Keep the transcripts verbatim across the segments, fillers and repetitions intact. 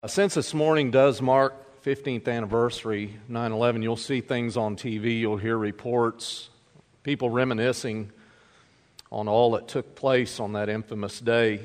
Since this morning does mark fifteenth anniversary, nine eleven, you'll see things on T V, you'll hear reports, people reminiscing on all that took place on that infamous day.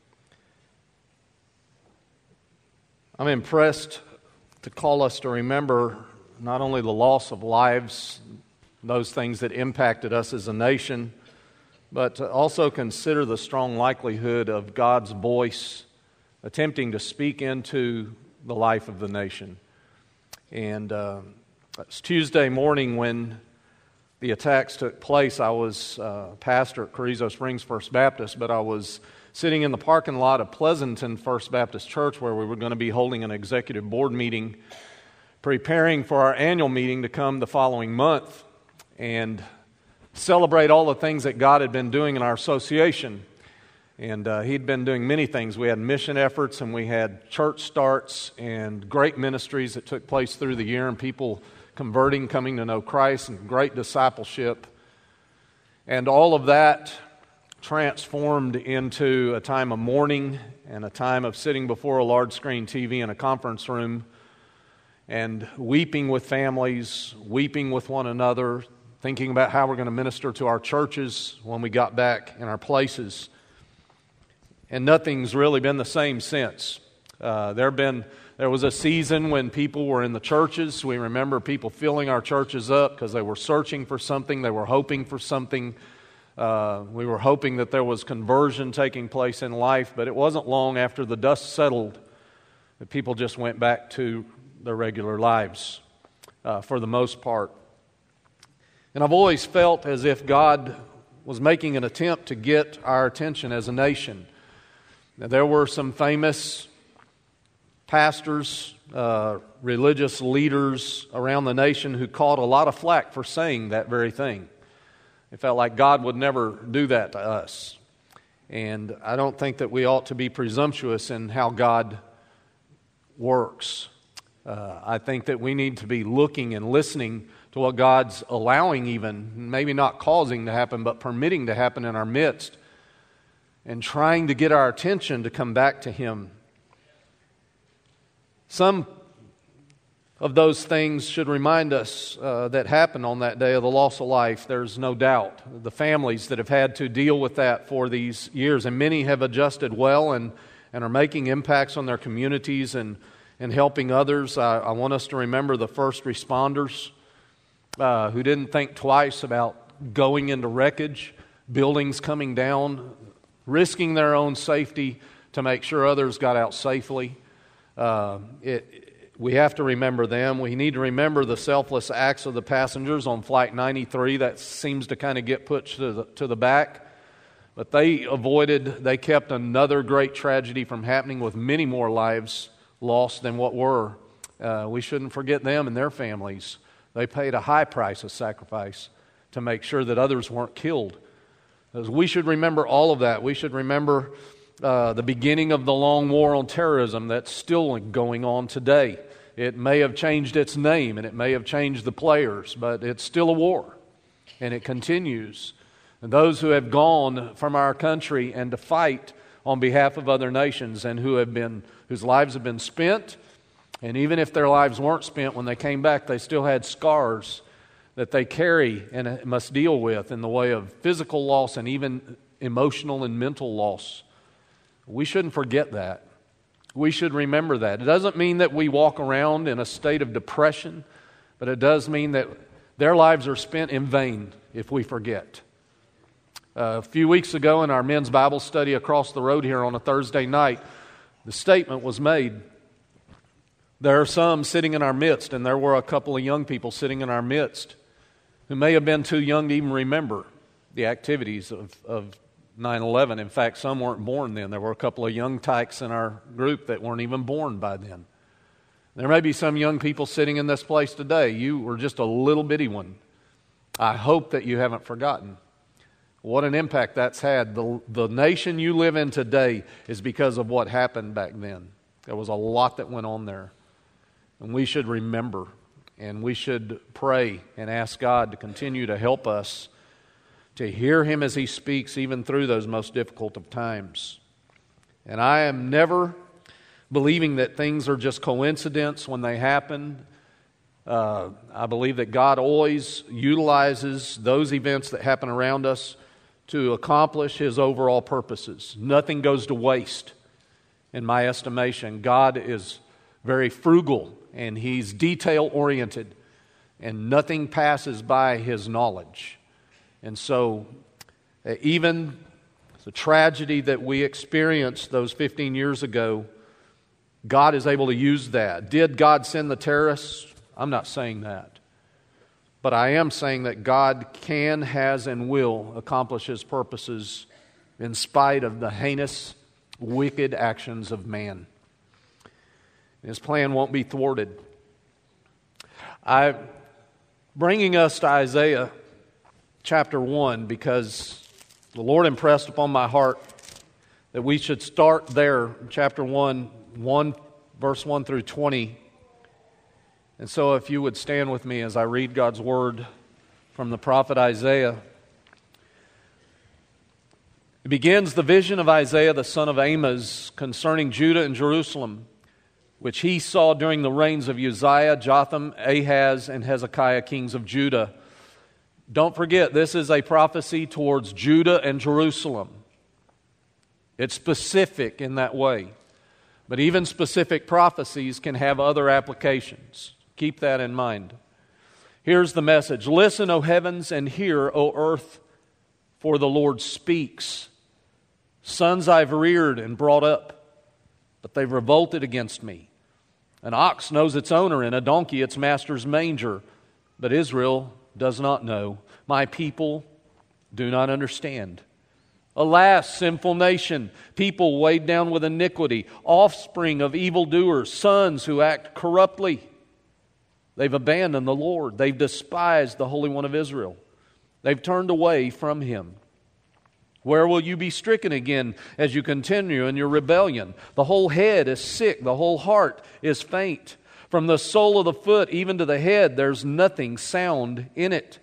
I'm impressed to call us to remember not only the loss of lives, those things that impacted us as a nation, but to also consider the strong likelihood of God's voice attempting to speak into the life of the nation. And uh, it's Tuesday morning when the attacks took place. I was uh, pastor at Carrizo Springs First Baptist, but I was sitting in the parking lot of Pleasanton First Baptist Church where we were going to be holding an executive board meeting, preparing for our annual meeting to come the following month and celebrate all the things that God had been doing in our association. And uh, he'd been doing many things. We had mission efforts and we had church starts and great ministries that took place through the year and people converting, coming to know Christ, and great discipleship. And all of that transformed into a time of mourning and a time of sitting before a large screen T V in a conference room and weeping with families, weeping with one another, thinking about how we're going to minister to our churches when we got back in our places. And nothing's really been the same since. Uh, there been there was a season when people were in the churches. We remember people filling our churches up because they were searching for something. They were hoping for something. Uh, we were hoping that there was conversion taking place in life. But it wasn't long after the dust settled that people just went back to their regular lives uh, for the most part. And I've always felt as if God was making an attempt to get our attention as a nation. Now, there were some famous pastors, uh, religious leaders around the nation who caught a lot of flack for saying that very thing. It felt like God would never do that to us. And I don't think that we ought to be presumptuous in how God works. Uh, I think that we need to be looking and listening to what God's allowing even, maybe not causing to happen, but permitting to happen in our midst, and trying to get our attention to come back to Him. Some of those things should remind us uh, that happened on that day of the loss of life. There's no doubt. The families that have had to deal with that for these years, and many have adjusted well and, and are making impacts on their communities and, and helping others. I, I want us to remember the first responders uh, who didn't think twice about going into wreckage, buildings coming down, risking their own safety to make sure others got out safely. Uh, it, we have to remember them. We need to remember the selfless acts of the passengers on Flight ninety-three. That seems to kind of get pushed to the, to the back. But they avoided, they kept another great tragedy from happening with many more lives lost than what were. Uh, we shouldn't forget them and their families. They paid a high price of sacrifice to make sure that others weren't killed. We should remember all of that. We should remember uh, the beginning of the long war on terrorism that's still going on today. It may have changed its name and it may have changed the players, but it's still a war and it continues. And those who have gone from our country and to fight on behalf of other nations and who have been, whose lives have been spent, and even if their lives weren't spent when they came back, they still had scars that they carry and must deal with in the way of physical loss and even emotional and mental loss. We shouldn't forget that. We should remember that. It doesn't mean that we walk around in a state of depression, but it does mean that their lives are spent in vain if we forget. Uh, a few weeks ago in our men's Bible study across the road here on a Thursday night, the statement was made, there are some sitting in our midst, and there were a couple of young people sitting in our midst who may have been too young to even remember the activities of, of nine eleven. In fact, some weren't born then. There were a couple of young tykes in our group that weren't even born by then. There may be some young people sitting in this place today. You were just a little bitty one. I hope that you haven't forgotten what an impact that's had. The, the nation you live in today is because of what happened back then. There was a lot that went on there. And we should remember. And we should pray and ask God to continue to help us to hear Him as He speaks even through those most difficult of times. And I am never believing that things are just coincidence when they happen. Uh, I believe that God always utilizes those events that happen around us to accomplish His overall purposes. Nothing goes to waste, in my estimation. God is very frugal, and He's detail-oriented, and nothing passes by His knowledge. And so, uh, even the tragedy that we experienced those fifteen years ago, God is able to use that. Did God send the terrorists? I'm not saying that. But I am saying that God can, has, and will accomplish His purposes in spite of the heinous, wicked actions of man. His plan won't be thwarted. I'm bringing us to Isaiah chapter one because the Lord impressed upon my heart that we should start there, chapter one, one verse one through twenty. And so if you would stand with me as I read God's word from the prophet Isaiah. It begins the vision of Isaiah the son of Amos concerning Judah and Jerusalem, which he saw during the reigns of Uzziah, Jotham, Ahaz, and Hezekiah, kings of Judah. Don't forget, this is a prophecy towards Judah and Jerusalem. It's specific in that way. But even specific prophecies can have other applications. Keep that in mind. Here's the message. Listen, O heavens, and hear, O earth, for the Lord speaks. Sons I've reared and brought up, but they've revolted against me. An ox knows its owner, and a donkey its master's manger, but Israel does not know. My people do not understand. Alas, sinful nation, people weighed down with iniquity, offspring of evildoers, sons who act corruptly. They've abandoned the Lord. They've despised the Holy One of Israel. They've turned away from Him. Where will you be stricken again as you continue in your rebellion? The whole head is sick, the whole heart is faint. From the sole of the foot even to the head, there's nothing sound in it.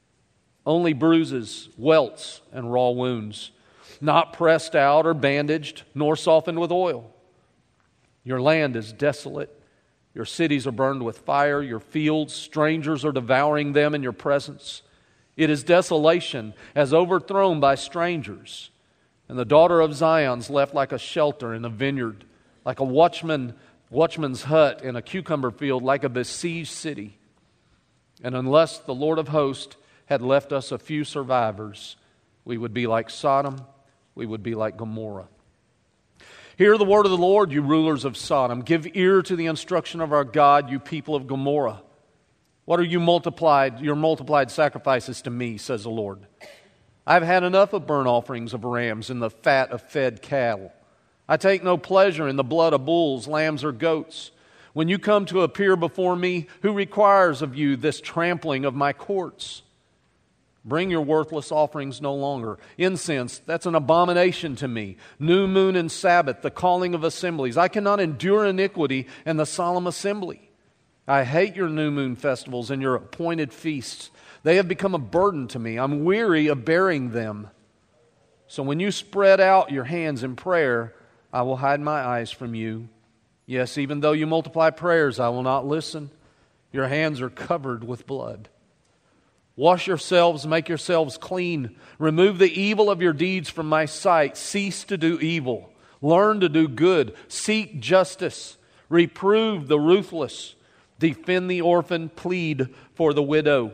Only bruises, welts, and raw wounds, not pressed out or bandaged, nor softened with oil. Your land is desolate. Your cities are burned with fire. Your fields, strangers are devouring them in your presence. It is desolation, as overthrown by strangers. And the daughter of Zion's left like a shelter in a vineyard, like a watchman, watchman's hut in a cucumber field, like a besieged city. And unless the Lord of hosts had left us a few survivors, we would be like Sodom, we would be like Gomorrah. Hear the word of the Lord, you rulers of Sodom. Give ear to the instruction of our God, you people of Gomorrah. What are you multiplied, your multiplied sacrifices to me, says the Lord? I've had enough of burnt offerings of rams and the fat of fed cattle. I take no pleasure in the blood of bulls, lambs, or goats. When you come to appear before me, who requires of you this trampling of my courts? Bring your worthless offerings no longer. Incense, that's an abomination to me. New moon and Sabbath, the calling of assemblies. I cannot endure iniquity and the solemn assembly. I hate your new moon festivals and your appointed feasts. They have become a burden to me. I'm weary of bearing them. So when you spread out your hands in prayer, I will hide my eyes from you. Yes, even though you multiply prayers, I will not listen. Your hands are covered with blood. Wash yourselves, make yourselves clean. Remove the evil of your deeds from my sight. Cease to do evil. Learn to do good. Seek justice. Reprove the ruthless. Defend the orphan. Plead for the widow.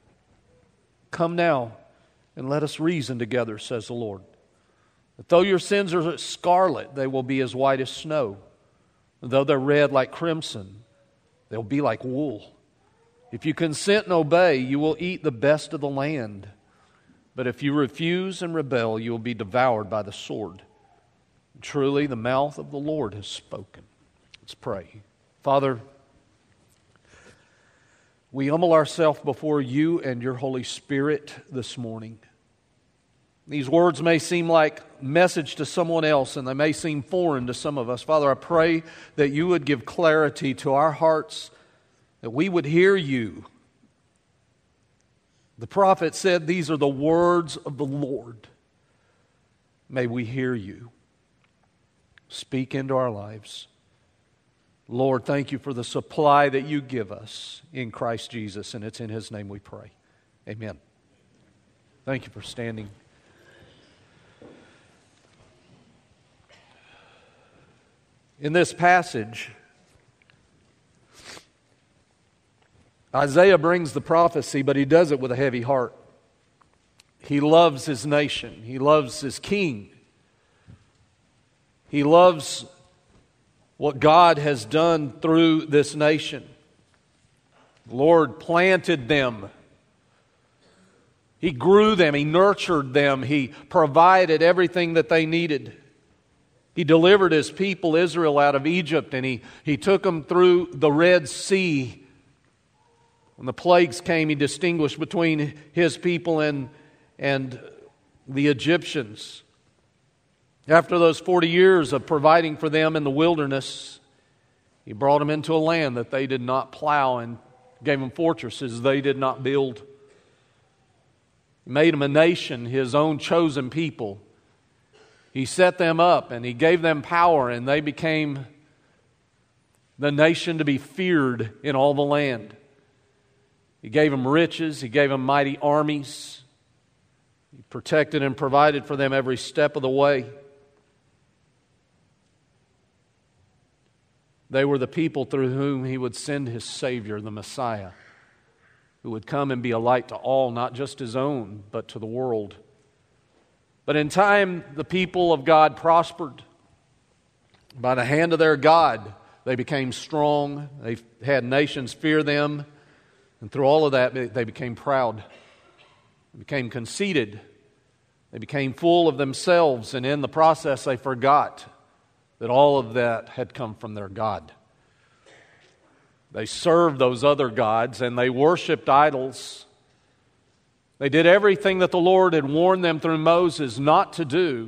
Come now and let us reason together, says the Lord. That though your sins are scarlet, they will be as white as snow. Though they're red like crimson, they'll be like wool. If you consent and obey, you will eat the best of the land. But if you refuse and rebel, you will be devoured by the sword. Truly, the mouth of the Lord has spoken. Let's pray. Father, we humble ourselves before you and your Holy Spirit this morning. These words may seem like message to someone else, and they may seem foreign to some of us. Father, I pray that you would give clarity to our hearts, that we would hear you. The prophet said, these are the words of the Lord. May we hear you. Speak into our lives. Lord, thank you for the supply that you give us in Christ Jesus, and it's in His name we pray. Amen. Thank you for standing. In this passage, Isaiah brings the prophecy, but he does it with a heavy heart. He loves his nation. He loves his king. He loves what God has done through this nation. The Lord planted them. He grew them. He nurtured them. He provided everything that they needed. He delivered His people Israel out of Egypt, and He, he took them through the Red Sea. When the plagues came, He distinguished between His people and, and the Egyptians. After those forty years of providing for them in the wilderness, He brought them into a land that they did not plow and gave them fortresses they did not build. He made them a nation, His own chosen people. He set them up and He gave them power, and they became the nation to be feared in all the land. He gave them riches. He gave them mighty armies. He protected and provided for them every step of the way. They were the people through whom He would send His Savior, the Messiah, who would come and be a light to all, not just His own, but to the world. But in time, the people of God prospered. By the hand of their God, they became strong. They had nations fear them. And through all of that, they became proud. They became conceited. They became full of themselves. And in the process, they forgot that all of that had come from their God. They served those other gods and they worshiped idols. They did everything that the Lord had warned them through Moses not to do.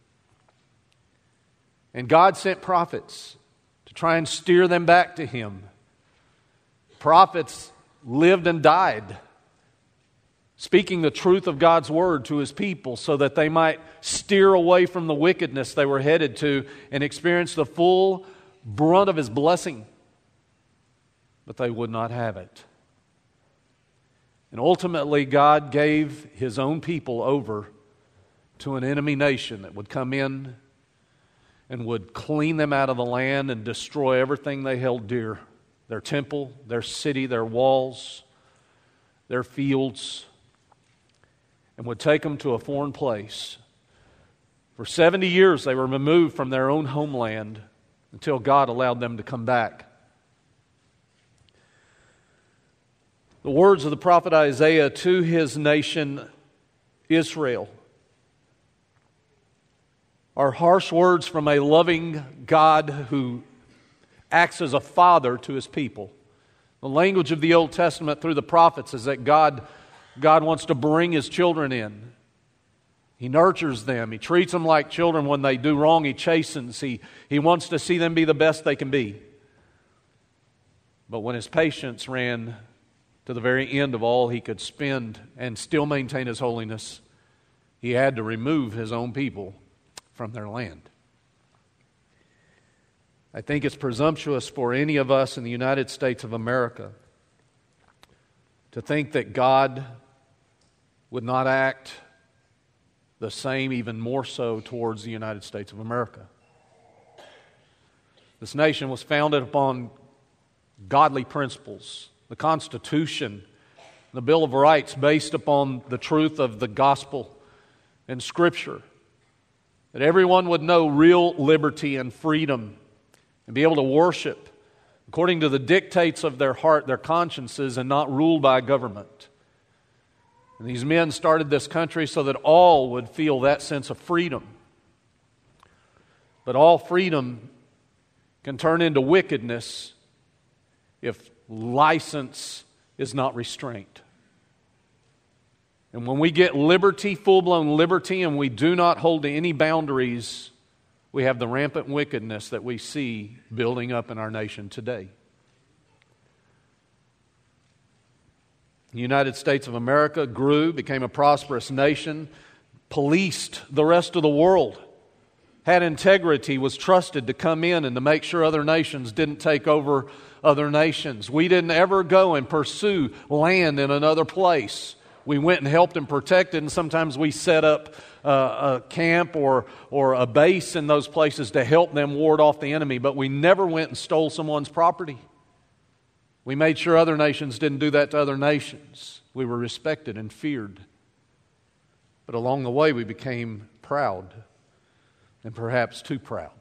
And God sent prophets to try and steer them back to Him. Prophets lived and died speaking the truth of God's Word to His people so that they might steer away from the wickedness they were headed to and experience the full brunt of His blessing. But they would not have it. And ultimately, God gave His own people over to an enemy nation that would come in and would clean them out of the land and destroy everything they held dear. Their temple, their city, their walls, their fields, and would take them to a foreign place. For seventy years they were removed from their own homeland until God allowed them to come back. The words of the prophet Isaiah to his nation, Israel, are harsh words from a loving God who acts as a father to His people. The language of the Old Testament through the prophets is that God, God wants to bring His children in. He nurtures them. He treats them like children. When they do wrong, He chastens. He, he wants to see them be the best they can be. But when His patience ran to the very end of all He could spend and still maintain His holiness, He had to remove His own people from their land. I think it's presumptuous for any of us in the United States of America to think that God would not act the same, even more so, towards the United States of America. This nation was founded upon godly principles. The Constitution, the Bill of Rights, based upon the truth of the gospel and Scripture. That everyone would know real liberty and freedom and be able to worship according to the dictates of their heart, their consciences, and not ruled by government. And these men started this country so that all would feel that sense of freedom. But all freedom can turn into wickedness if license is not restraint. And when we get liberty, full-blown liberty, and we do not hold to any boundaries, we have the rampant wickedness that we see building up in our nation today. The United States of America grew, became a prosperous nation, policed the rest of the world. had integrity, was trusted to come in and to make sure other nations didn't take over other nations. We didn't ever go and pursue land in another place. We went and helped and protected, and sometimes we set up uh, a camp or, or a base in those places to help them ward off the enemy, but we never went and stole someone's property. We made sure other nations didn't do that to other nations. We were respected and feared. But along the way, we became proud, and perhaps too proud.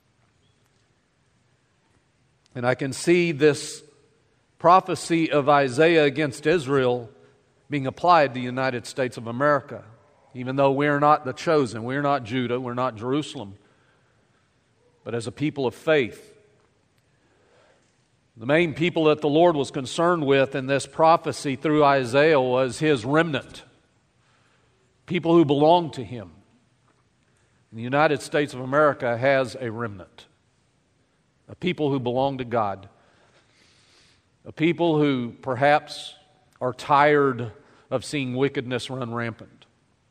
And I can see this prophecy of Isaiah against Israel being applied to the United States of America. Even though we're not the chosen, we're not Judah, we're not Jerusalem, but as a people of faith. The main people that the Lord was concerned with in this prophecy through Isaiah was His remnant, people who belong to Him. The United States of America has a remnant, a people who belong to God, a people who perhaps are tired of seeing wickedness run rampant.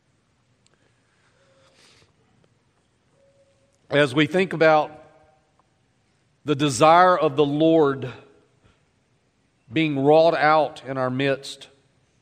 As we think about the desire of the Lord being wrought out in our midst,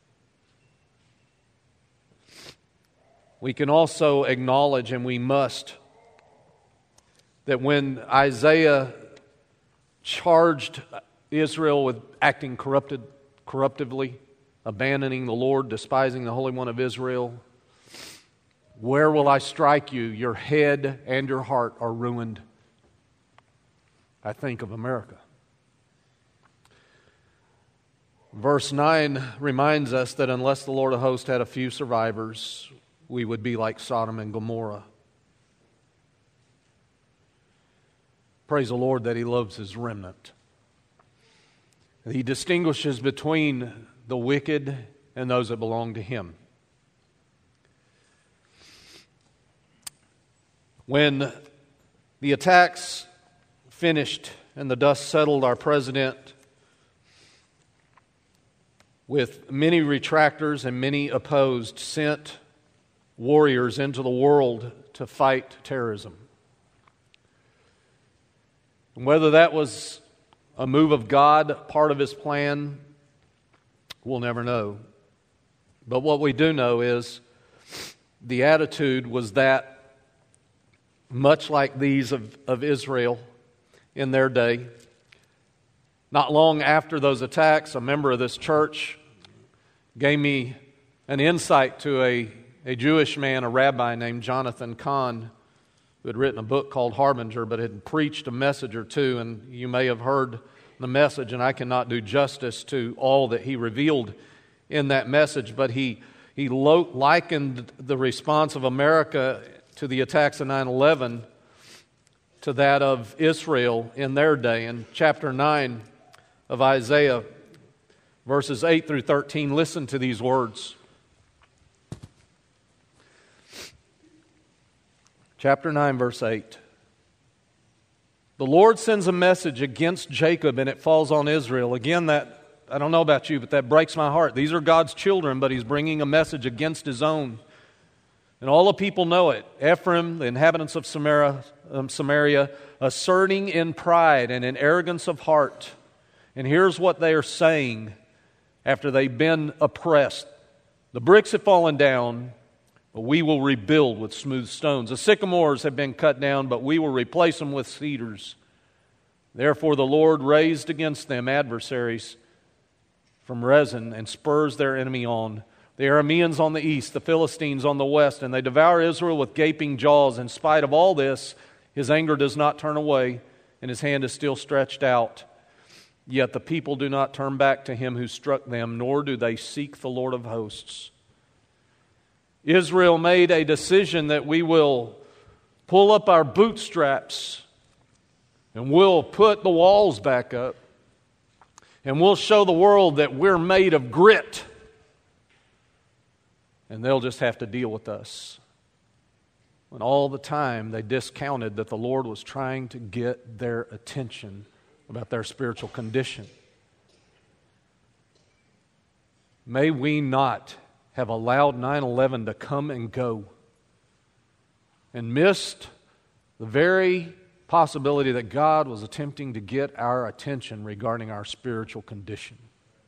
we can also acknowledge, and we must, that when Isaiah charged Israel with acting corrupted, corruptively, abandoning the Lord, despising the Holy One of Israel, where will I strike you? Your head and your heart are ruined. I think of America. Verse nine reminds us that unless the Lord of hosts had a few survivors, we would be like Sodom and Gomorrah. Praise the Lord that He loves His remnant. He distinguishes between the wicked and those that belong to Him. When the attacks finished and the dust settled, our president, with many retractors and many opposed, sent warriors into the world to fight terrorism. And whether that was a move of God, part of His plan, we'll never know. But what we do know is the attitude was that, much like these of, of Israel in their day, not long after those attacks, a member of this church gave me an insight to a, a Jewish man, a rabbi named Jonathan Cahn, who had written a book called Harbinger, but had preached a message or two, and you may have heard the message, and I cannot do justice to all that he revealed in that message, but he, he lo- likened the response of America to the attacks of nine eleven to that of Israel in their day. In chapter nine of Isaiah, verses eight through thirteen, listen to these words. Chapter nine, verse eight. The Lord sends a message against Jacob and it falls on Israel. Again, that, I don't know about you, but that breaks my heart. These are God's children, but He's bringing a message against His own. And all the people know it. Ephraim, the inhabitants of Samaria, um, Samaria, asserting in pride and in arrogance of heart. And here's what they are saying after they've been oppressed. The bricks have fallen down, but we will rebuild with smooth stones. The sycamores have been cut down, but we will replace them with cedars. Therefore the Lord raised against them adversaries from Rezin and spurs their enemy on. The Arameans on the east, the Philistines on the west, and they devour Israel with gaping jaws. In spite of all this, His anger does not turn away, and His hand is still stretched out. Yet the people do not turn back to Him who struck them, nor do they seek the Lord of hosts. Israel made a decision that we will pull up our bootstraps and we'll put the walls back up and we'll show the world that we're made of grit. And they'll just have to deal with us. When all the time they discounted that the Lord was trying to get their attention about their spiritual condition. May we not have allowed nine eleven to come and go and missed the very possibility that God was attempting to get our attention regarding our spiritual condition.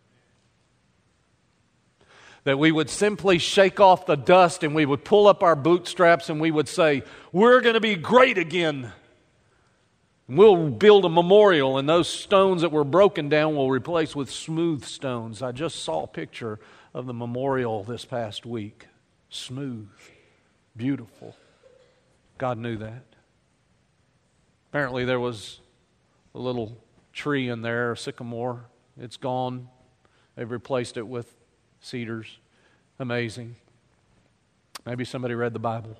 That we would simply shake off the dust and we would pull up our bootstraps and we would say, we're going to be great again. We'll build a memorial, and those stones that were broken down we'll replace with smooth stones. I just saw a picture of the memorial this past week. Smooth, beautiful. God knew that. Apparently there was a little tree in there, a sycamore. It's gone. They've replaced it with cedars. Amazing. Maybe somebody read the Bible.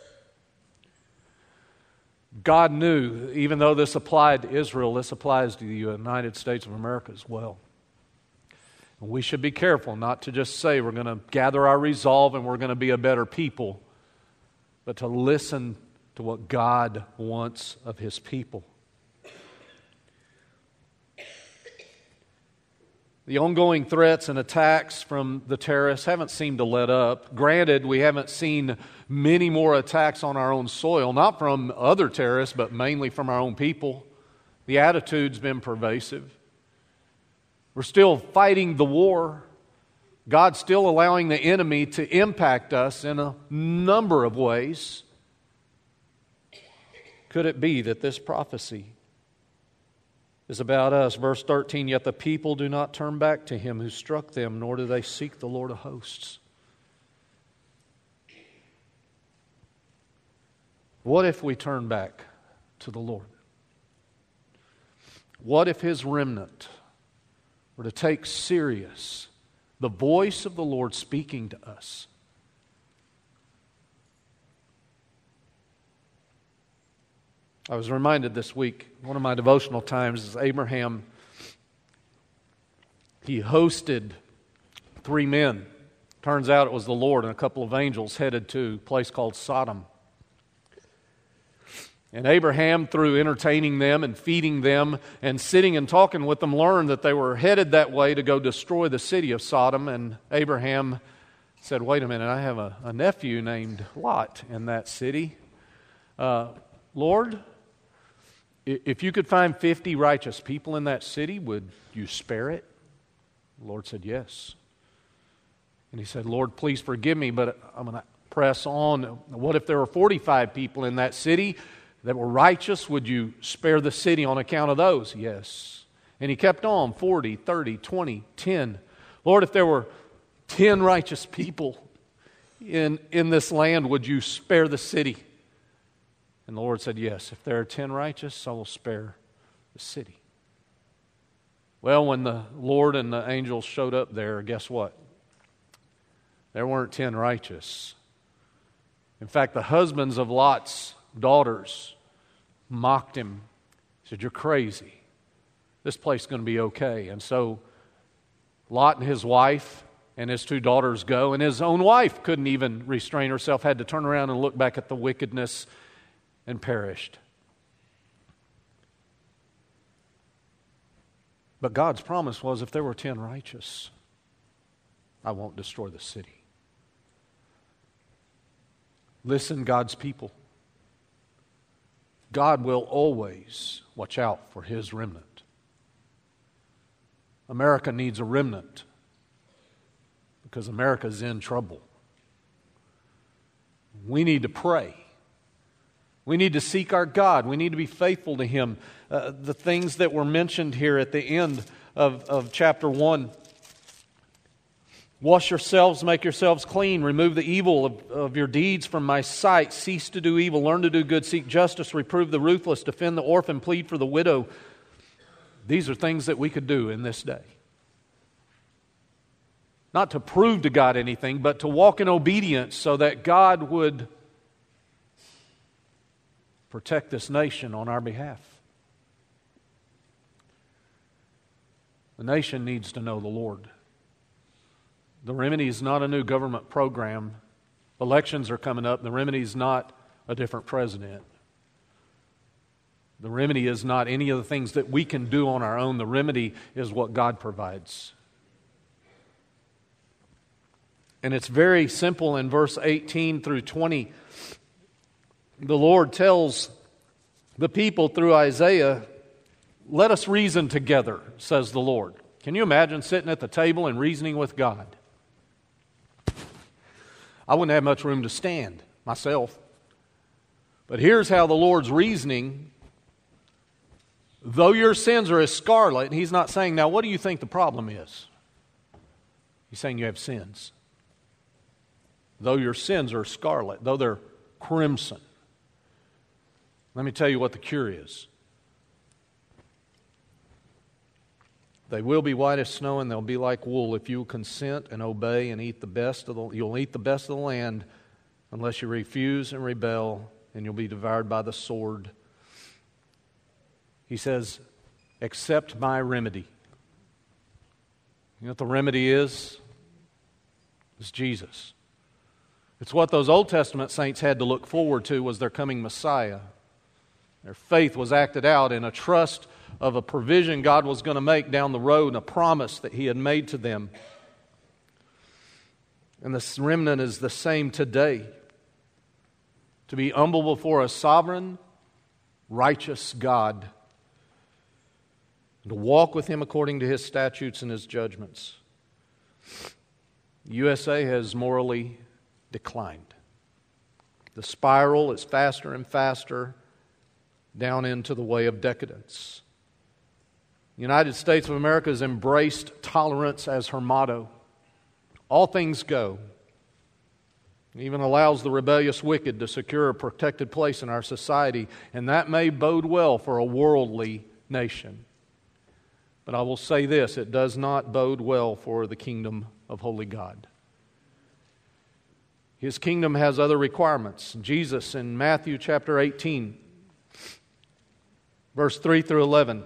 God knew, even though this applied to Israel, this applies to the United States of America as well. And we should be careful not to just say we're going to gather our resolve and we're going to be a better people, but to listen to what God wants of His people. The ongoing threats and attacks from the terrorists haven't seemed to let up. Granted, we haven't seen many more attacks on our own soil, not from other terrorists, but mainly from our own people. The attitude's been pervasive. We're still fighting the war. God's still allowing the enemy to impact us in a number of ways. Could it be that this prophecy is about us? Verse thirteen, yet the people do not turn back to Him who struck them, nor do they seek the Lord of hosts. What if we turn back to the Lord? What if His remnant were to take serious the voice of the Lord speaking to us? I was reminded this week, one of my devotional times is Abraham. He hosted three men. Turns out it was the Lord and a couple of angels headed to a place called Sodom. And Abraham, through entertaining them and feeding them and sitting and talking with them, learned that they were headed that way to go destroy the city of Sodom. And Abraham said, wait a minute, I have a, a nephew named Lot in that city. Uh, Lord, if you could find fifty righteous people in that city, would you spare it? The Lord said, yes. And he said, Lord, please forgive me, but I'm going to press on. What if there were forty-five people in that city that were righteous? Would you spare the city on account of those? Yes. And he kept on, forty, thirty, twenty, ten. Lord, if there were ten righteous people in, in this land, would you spare the city? And the Lord said, yes, if there are ten righteous, I will spare the city. Well, when the Lord and the angels showed up there, guess what? There weren't ten righteous. In fact, the husbands of Lot's daughters mocked him. Said, you're crazy. This place is going to be okay. And so Lot and his wife and his two daughters go, and his own wife couldn't even restrain herself, had to turn around and look back at the wickedness, and perished. But God's promise was, if there were ten righteous, I won't destroy the city. Listen, God's people. God will always watch out for His remnant. America needs a remnant because America's in trouble. We need to pray. We need to seek our God. We need to be faithful to Him. Uh, the things that were mentioned here at the end of, of chapter one. Wash yourselves, make yourselves clean. Remove the evil of, of your deeds from my sight. Cease to do evil. Learn to do good. Seek justice. Reprove the ruthless. Defend the orphan. Plead for the widow. These are things that we could do in this day. Not to prove to God anything, but to walk in obedience so that God would protect this nation on our behalf. The nation needs to know the Lord. The remedy is not a new government program. Elections are coming up. The remedy is not a different president. The remedy is not any of the things that we can do on our own. The remedy is what God provides. And it's very simple in verse eighteen through twenty. The Lord tells the people through Isaiah, let us reason together, says the Lord. Can you imagine sitting at the table and reasoning with God? I wouldn't have much room to stand myself. But here's how the Lord's reasoning. Though your sins are as scarlet, and He's not saying, now what do you think the problem is? He's saying you have sins. Though your sins are scarlet, though they're crimson. Let me tell you what the cure is. They will be white as snow, and they'll be like wool if you consent and obey and eat the best of the. You'll eat the best of the land, unless you refuse and rebel, and you'll be devoured by the sword. He says, accept my remedy. You know what the remedy is? It's Jesus. It's what those Old Testament saints had to look forward to, was their coming Messiah. Their faith was acted out in a trust of a provision God was going to make down the road and a promise that He had made to them. And the remnant is the same today. To be humble before a sovereign, righteous God. And to walk with Him according to His statutes and His judgments. The U S A has morally declined. The spiral is faster and faster down into the way of decadence. The United States of America has embraced tolerance as her motto. All things go. It even allows the rebellious wicked to secure a protected place in our society, and that may bode well for a worldly nation. But I will say this, it does not bode well for the kingdom of holy God. His kingdom has other requirements. Jesus in Matthew chapter eighteen, verse three through eleven.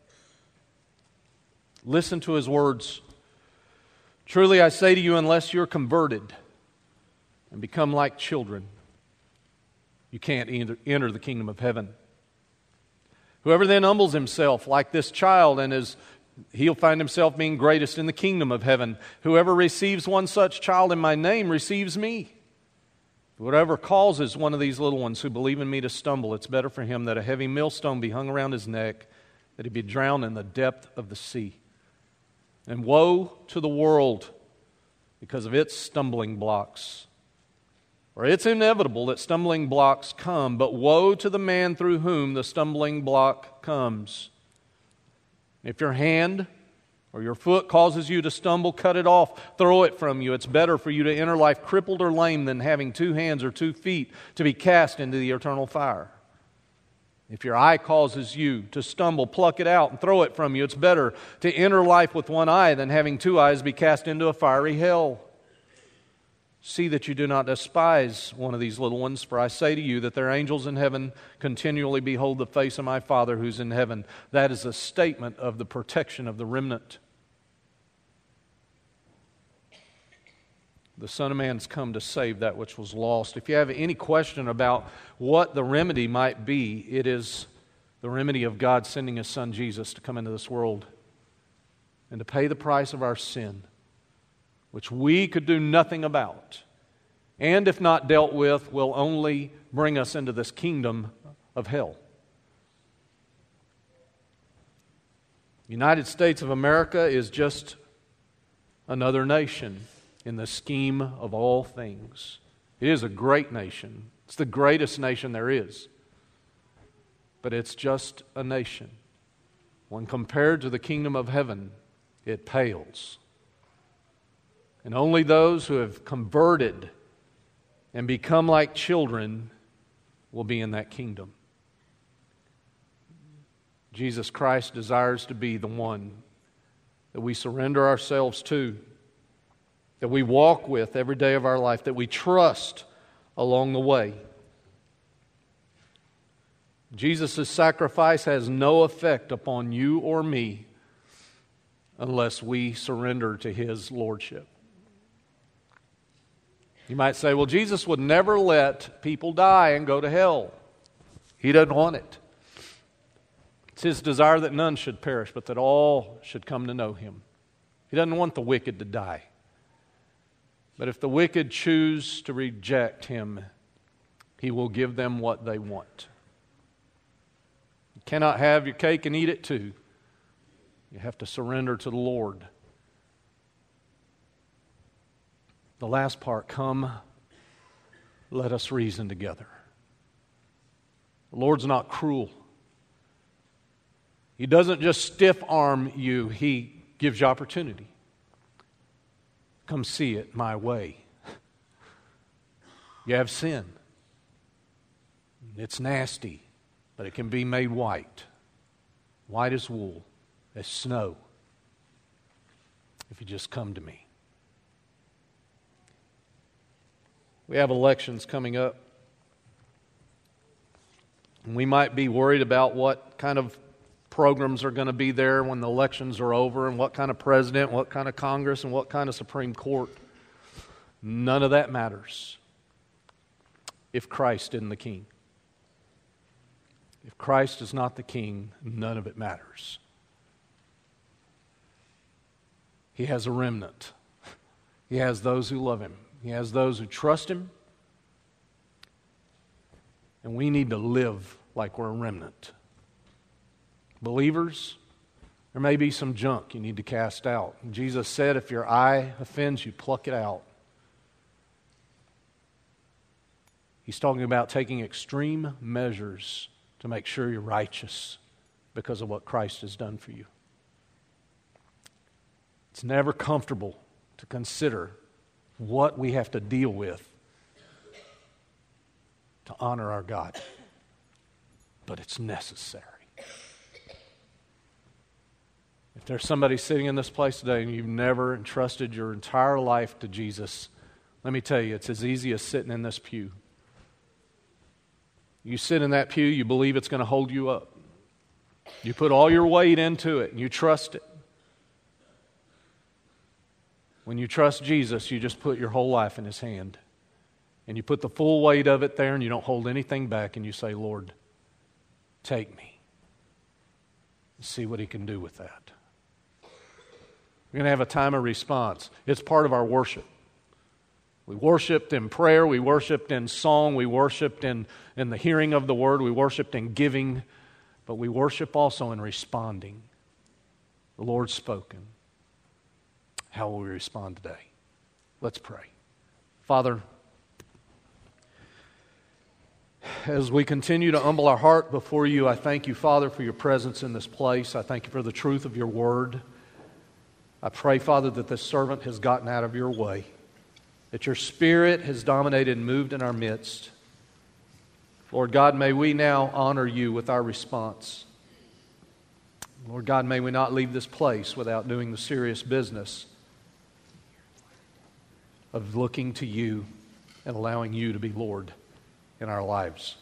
Listen to His words. Truly I say to you, unless you're converted and become like children, you can't enter the kingdom of heaven. Whoever then humbles himself like this child, and is he'll find himself being greatest in the kingdom of heaven. Whoever receives one such child in my name receives me. Whatever causes one of these little ones who believe in me to stumble, it's better for him that a heavy millstone be hung around his neck, that he be drowned in the depth of the sea. And woe to the world because of its stumbling blocks. For it's inevitable that stumbling blocks come, but woe to the man through whom the stumbling block comes. If your hand or your foot causes you to stumble, cut it off, throw it from you. It's better for you to enter life crippled or lame than having two hands or two feet to be cast into the eternal fire. If your eye causes you to stumble, pluck it out and throw it from you. It's better to enter life with one eye than having two eyes be cast into a fiery hell. See that you do not despise one of these little ones, for I say to you that their angels in heaven continually behold the face of my Father who's in heaven. That is a statement of the protection of the remnant. The Son of Man's come to save that which was lost. If you have any question about what the remedy might be, it is the remedy of God sending His Son Jesus to come into this world and to pay the price of our sin, which we could do nothing about, and if not dealt with, will only bring us into this kingdom of hell. The United States of America is just another nation in the scheme of all things. It is a great nation. It's the greatest nation there is. But it's just a nation. When compared to the kingdom of heaven, it pales. And only those who have converted and become like children will be in that kingdom. Jesus Christ desires to be the one that we surrender ourselves to, that we walk with every day of our life, that we trust along the way. Jesus' sacrifice has no effect upon you or me unless we surrender to His lordship. You might say, well, Jesus would never let people die and go to hell. He doesn't want it. It's His desire that none should perish, but that all should come to know Him. He doesn't want the wicked to die. But if the wicked choose to reject Him, He will give them what they want. cannot have your cake and eat it too. You have to surrender to the Lord. The last part, come, let us reason together. The Lord's not cruel. He doesn't just stiff arm you, He gives you opportunity. Come see it my way. You have sin. It's nasty, but it can be made white. White as wool, as snow, if you just come to me. We have elections coming up. And we might be worried about what kind of programs are going to be there when the elections are over, and what kind of president, what kind of Congress, and what kind of Supreme Court. None of that matters if Christ isn't the king. If Christ is not the king, none of it matters. He has a remnant. He has those who love Him. He has those who trust Him. And we need to live like we're a remnant. Believers, there may be some junk you need to cast out. Jesus said, if your eye offends you, pluck it out. He's talking about taking extreme measures to make sure you're righteous because of what Christ has done for you. It's never comfortable to consider what we have to deal with to honor our God, but it's necessary. If there's somebody sitting in this place today and you've never entrusted your entire life to Jesus, let me tell you, it's as easy as sitting in this pew. You sit in that pew, you believe it's going to hold you up. You put all your weight into it and you trust it. When you trust Jesus, you just put your whole life in His hand. And you put the full weight of it there and you don't hold anything back, and you say, Lord, take me. See what He can do with that. We're going to have a time of response. It's part of our worship. We worshiped in prayer, we worshiped in song, we worshiped in, in the hearing of the Word, we worshiped in giving, but we worship also in responding. The Lord's spoken. How will we respond today? Let's pray. Father, as we continue to humble our heart before You, I thank You, Father, for Your presence in this place. I thank You for the truth of Your Word. I pray, Father, that this servant has gotten out of Your way, that Your Spirit has dominated and moved in our midst. Lord God, may we now honor You with our response. Lord God, may we not leave this place without doing the serious business of looking to You and allowing You to be Lord in our lives.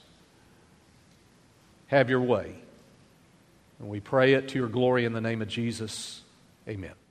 Have Your way. And we pray it to Your glory in the name of Jesus. Amen.